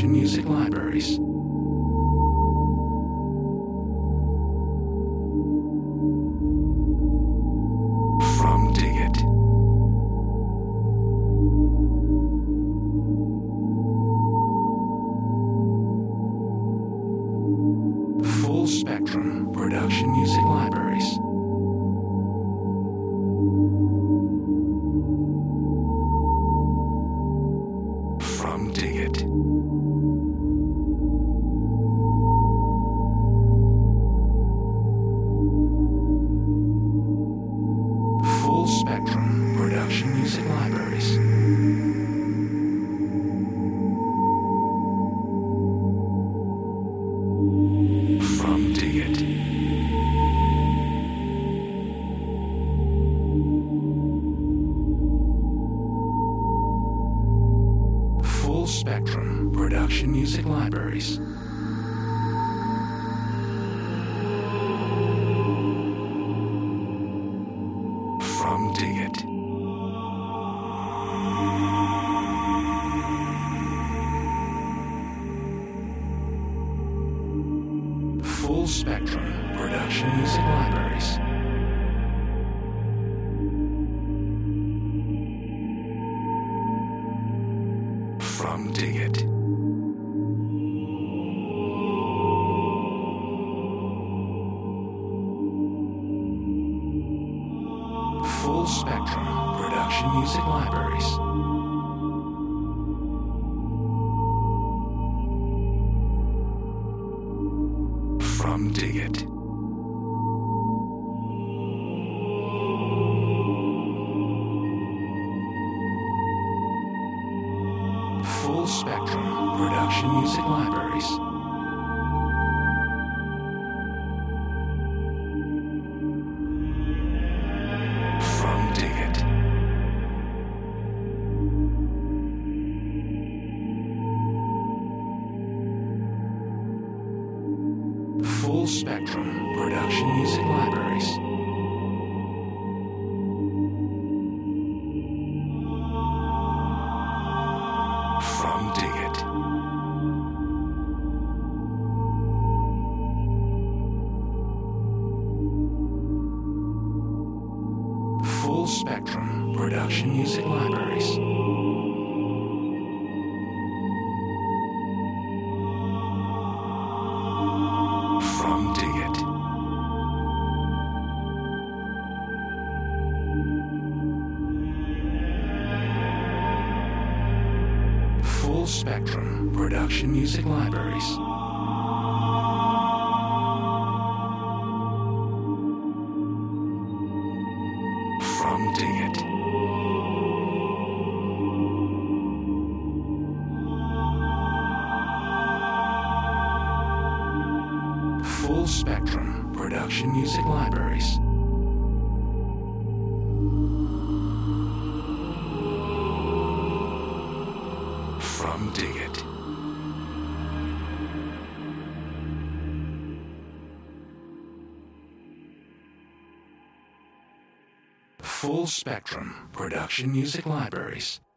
production music libraries. From Dig It. Full Spectrum production music libraries. From Dig It. Full Spectrum production music libraries. From Dig It. Full Spectrum production music libraries. From Dig It. Full Spectrum production music libraries. From Dig It. Full Spectrum production music libraries. From Dig It. Full Spectrum production music libraries. From Dig It. Full Spectrum production music libraries. From Dig It. Full Spectrum production music libraries. From Dig It. Full Spectrum production music libraries. From Dig It. Full Spectrum production music libraries. From Dig It. Full Spectrum production music libraries.